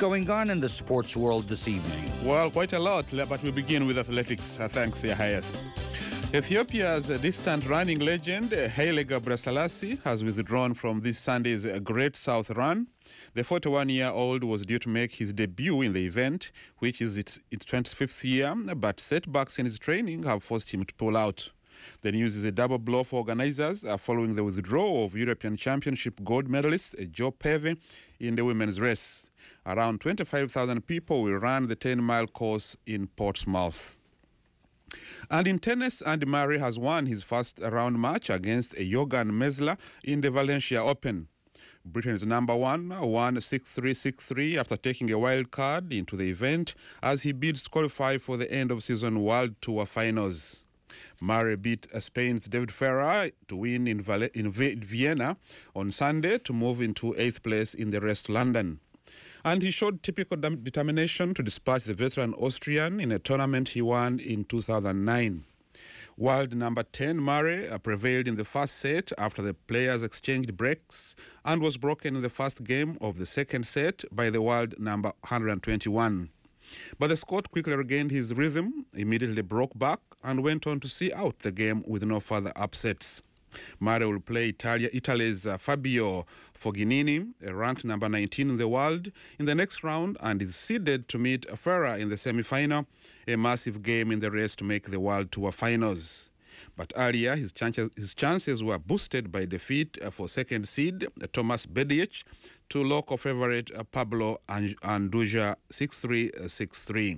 going on in the sports world this evening? Well, quite a lot, but we begin with athletics. Thanks, Yahayas. Ethiopia's distant running legend, Haile Gebrselassie, has withdrawn from this Sunday's Great South Run. The 41-year-old was due to make his debut in the event, which is its 25th year, but setbacks in his training have forced him to pull out. The news is a double blow for organizers following the withdrawal of European Championship gold medalist Joe Peve in the women's race. Around 25,000 people will run the 10-mile course in Portsmouth. And in tennis, Andy Murray has won his first round match against Jorgen Mesler in the Valencia Open. Britain's number one won 6-3, 6-3 after taking a wild card into the event as he bids to qualify for the end-of-season World Tour finals. Murray beat Spain's David Ferrer to win in Vienna on Sunday to move into 8th place in the rest London. And he showed typical determination to dispatch the veteran Austrian in a tournament he won in 2009. World number 10 Murray prevailed in the first set after the players exchanged breaks and was broken in the first game of the second set by the world number 121. But the Scot quickly regained his rhythm, immediately broke back, and went on to see out the game with no further upsets. Murray will play Italy's Fabio Fognini, ranked number 19 in the world, in the next round and is seeded to meet Ferrer in the semi-final, a massive game in the race to make the World Tour finals. But earlier, his chances were boosted by defeat for second seed Thomas Berdych to local favorite Pablo Andujar 6-3, 6-3.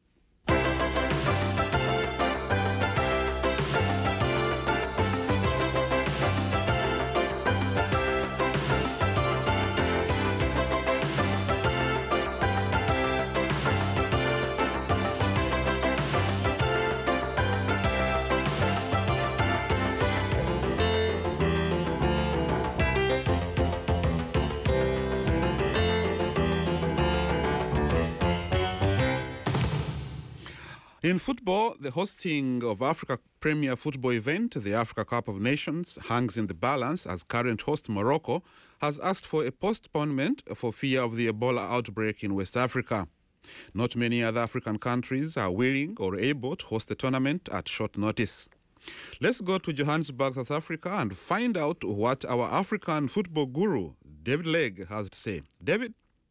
In football, the hosting of Africa Premier Football event, the Africa Cup of Nations, hangs in the balance as current host Morocco has asked for a postponement for fear of the Ebola outbreak in West Africa. Not many other African countries are willing or able to host the tournament at short notice. Let's go to Johannesburg, South Africa, and find out what our African football guru, David Legg, has to say. David?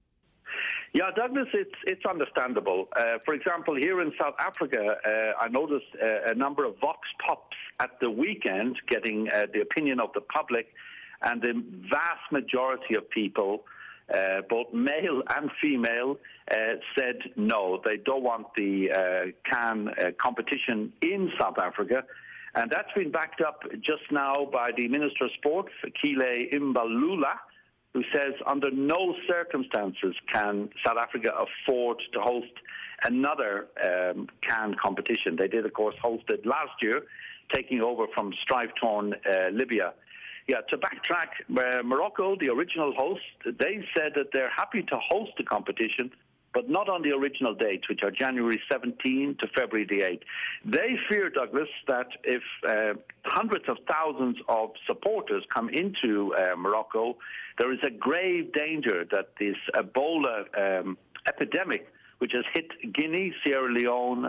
Yeah, Douglas, it's understandable. For example, here in South Africa, I noticed a number of vox pops at the weekend getting the opinion of the public, and the vast majority of people, both male and female, said no. They don't want the CAN competition in South Africa. And that's been backed up just now by the Minister of Sport, Fikile Mbalula, who says under no circumstances can South Africa afford to host another CAN competition. They did, of course, host it last year, taking over from strife-torn Libya. Yeah, to backtrack, Morocco, the original host, they said that they're happy to host the competition, but not on the original dates, which are January 17 to February the 8th. They fear, Douglas, that if hundreds of thousands of supporters come into Morocco, there is a grave danger that this Ebola epidemic, which has hit Guinea, Sierra Leone,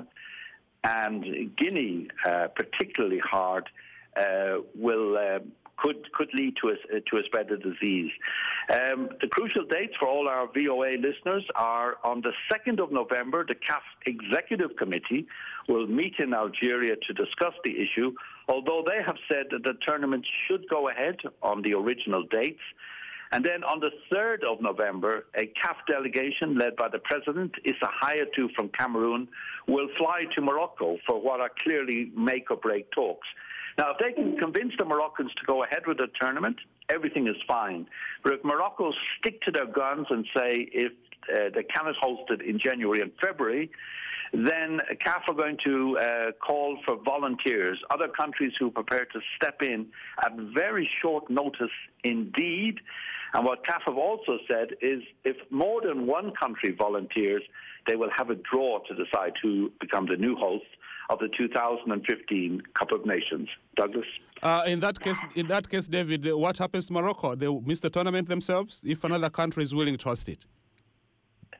and Guinea particularly hard, could lead to a spread of disease. The crucial dates for all our VOA listeners are on the 2nd of November, the CAF Executive Committee will meet in Algeria to discuss the issue, although they have said that the tournament should go ahead on the original dates. And then on the 3rd of November, a CAF delegation led by the President, Issa Hayatou from Cameroon, will fly to Morocco for what are clearly make-or-break talks. Now, if they can convince the Moroccans to go ahead with the tournament, everything is fine. But if Morocco stick to their guns and say if they cannot host it in January and February, then CAF are going to call for volunteers, other countries who are prepared to step in at very short notice indeed. And what CAF have also said is if more than one country volunteers, they will have a draw to decide who becomes the new host of the 2015 Cup of Nations. Douglas? In that case, David, what happens to Morocco? They miss the tournament themselves if another country is willing to host it?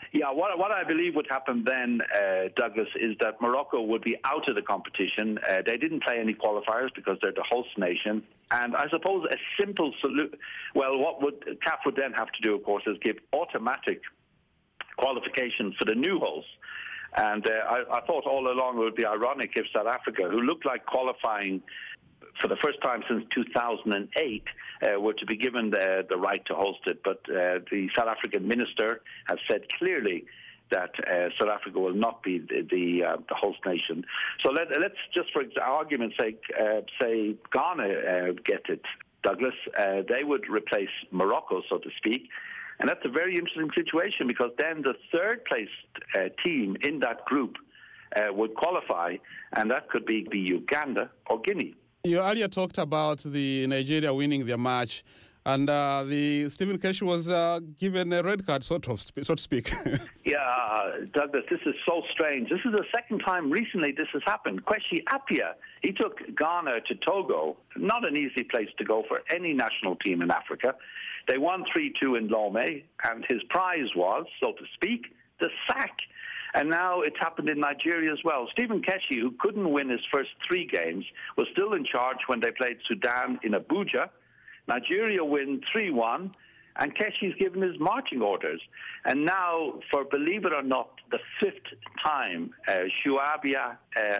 Yeah, what I believe would happen then, Douglas, is that Morocco would be out of the competition. They didn't play any qualifiers because they're the host nation. And I suppose a simple solution, well, what CAF would then have to do, of course, is give automatic qualification for the new hosts. And I thought all along it would be ironic if South Africa, who looked like qualifying for the first time since 2008, were to be given the right to host it. But the South African minister has said clearly that South Africa will not be the host nation. So let's just, for argument's sake, say Ghana get it, Douglas. They would replace Morocco, so to speak. And that's a very interesting situation because then the third-placed team in that group would qualify, and that could be Uganda or Guinea. You earlier talked about the Nigeria winning their match, and the Stephen Keshi was given a red card, so to speak. Yeah, Douglas, this is so strange. This is the second time recently this has happened. Kwesi Appiah, he took Ghana to Togo. Not an easy place to go for any national team in Africa. They won 3-2 in Lomé, and his prize was, so to speak, the sack. And now it's happened in Nigeria as well. Stephen Keshi, who couldn't win his first 3 games, was still in charge when they played Sudan in Abuja. Nigeria win 3-1, and Keshi's given his marching orders. And now, for believe it or not, the 5th time, Shuabia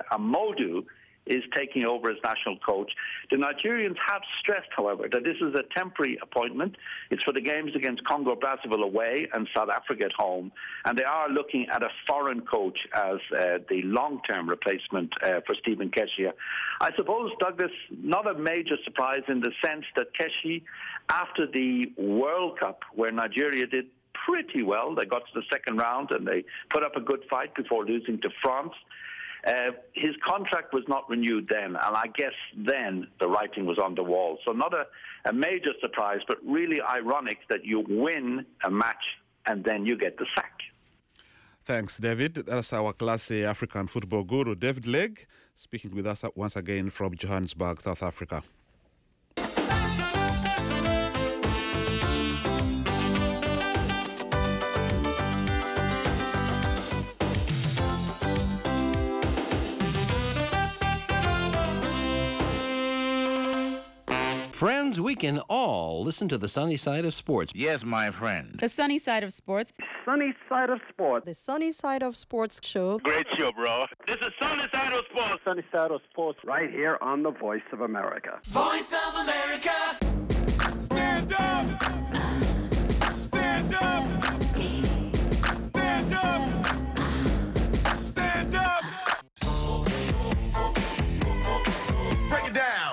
Amodu is taking over as national coach. The Nigerians have stressed, however, that this is a temporary appointment. It's for the games against Congo-Brazzaville away and South Africa at home. And they are looking at a foreign coach as the long-term replacement for Stephen Keshi. I suppose, Douglas, not a major surprise in the sense that Keshi, after the World Cup, where Nigeria did pretty well, they got to the second round and they put up a good fight before losing to France. His contract was not renewed then, and I guess then the writing was on the wall. So not a major surprise, but really ironic that you win a match and then you get the sack. Thanks, David. That's our Class A African football guru, David Legg, speaking with us once again from Johannesburg, South Africa. Friends, we can all listen to the sunny side of sports. Yes, my friend. The sunny side of sports. Sunny side of sports. The Sunny Side of Sports show. Great show, bro. This is Sunny Side of Sports. Sunny side of sports. Right here on the Voice of America. Voice of America. Stand up. Stand up. Stand up. Stand up. Break it down.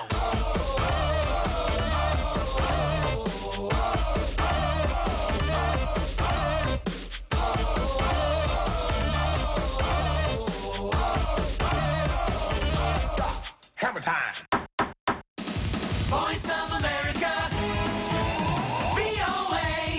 Hammer time. Voice of America. VOA.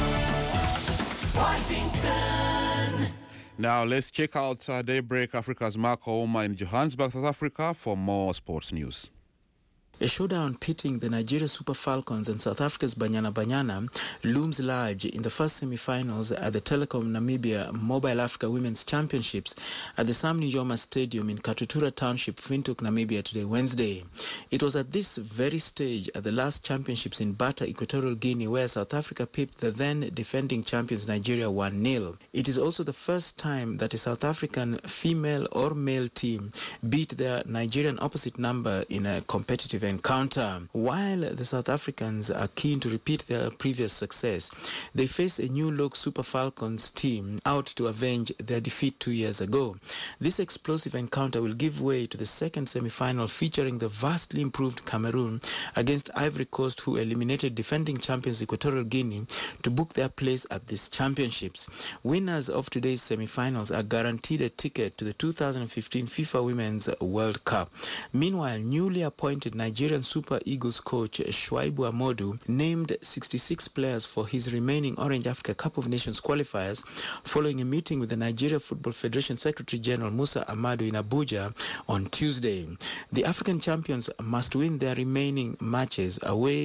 Washington. Now let's check out Daybreak Africa's Mark Ouma in Johannesburg, South Africa for more sports news. A showdown pitting the Nigeria Super Falcons and South Africa's Banyana Banyana looms large in the first semi-finals at the Telecom Namibia Mobile Africa Women's Championships at the Sam Nujoma Stadium in Katutura Township, Windhoek, Namibia today, Wednesday. It was at this very stage at the last championships in Bata, Equatorial Guinea, where South Africa pipped the then defending champions Nigeria 1-0. It is also the first time that a South African female or male team beat their Nigerian opposite number in a competitive encounter. While the South Africans are keen to repeat their previous success, they face a new look Super Falcons team out to avenge their defeat 2 years ago. This explosive encounter will give way to the second semi-final featuring the vastly improved Cameroon against Ivory Coast, who eliminated defending champions Equatorial Guinea to book their place at these championships. Winners of today's semi-finals are guaranteed a ticket to the 2015 FIFA Women's World Cup. Meanwhile, newly appointed Nigerian Super Eagles coach Shuaibu Amodu named 66 players for his remaining Orange Africa Cup of Nations qualifiers following a meeting with the Nigeria Football Federation Secretary General Musa Amadu in Abuja on Tuesday. The African champions must win their remaining matches away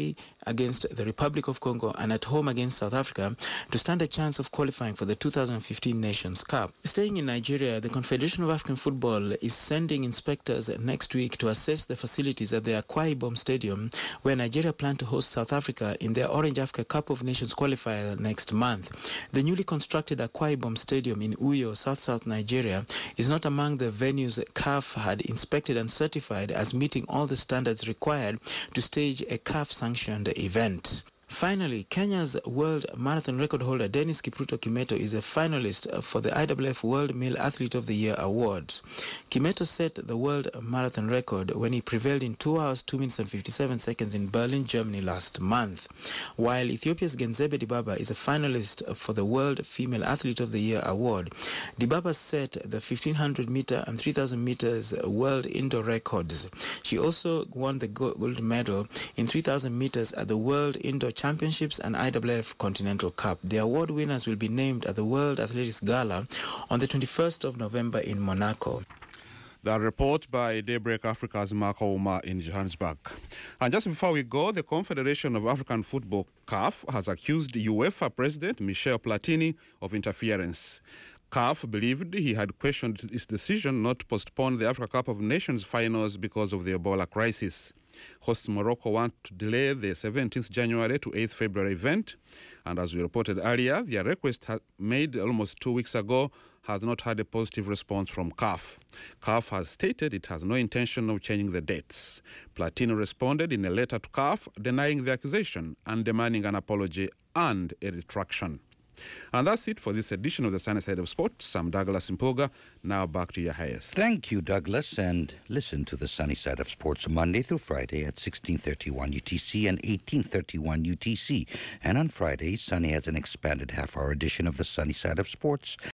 against the Republic of Congo and at home against South Africa to stand a chance of qualifying for the 2015 Nations Cup. Staying in Nigeria, the Confederation of African Football is sending inspectors next week to assess the facilities at the Akwa Ibom Stadium, where Nigeria plan to host South Africa in their Orange Africa Cup of Nations qualifier next month. The newly constructed Akwa Ibom Stadium in Uyo, South Nigeria, is not among the venues CAF had inspected and certified as meeting all the standards required to stage a CAF-sanctioned event. Finally, Kenya's world marathon record holder Dennis Kipruto Kimeto is a finalist for the IWF World Male Athlete of the Year award. Kimeto set the world marathon record when he prevailed in 2 hours, 2 minutes and 57 seconds in Berlin, Germany last month. While Ethiopia's Genzebe Dibaba is a finalist for the World Female Athlete of the Year award, Dibaba set the 1500 meter and 3000 meters world indoor records. She also won the gold medal in 3000 meters at the World Indoor Championships and IWF Continental Cup. The award winners will be named at the World Athletics Gala on the 21st of November in Monaco. The report by Daybreak Africa's Marco Uma in Johannesburg. And just before we go, the Confederation of African Football, CAF, has accused UEFA President Michel Platini of interference. CAF believed he had questioned his decision not to postpone the Africa Cup of Nations finals because of the Ebola crisis. Hosts Morocco want to delay the 17th January to 8th February event. And as we reported earlier, their request made almost 2 weeks ago has not had a positive response from CAF. CAF has stated it has no intention of changing the dates. Platini responded in a letter to CAF denying the accusation and demanding an apology and a retraction. And that's it for this edition of the Sunny Side of Sports. I'm Douglas Mpoga. Now back to your highest. Thank you, Douglas. And listen to the Sunny Side of Sports Monday through Friday at 16:31 UTC and 18:31 UTC. And on Fridays, Sunny has an expanded half-hour edition of the Sunny Side of Sports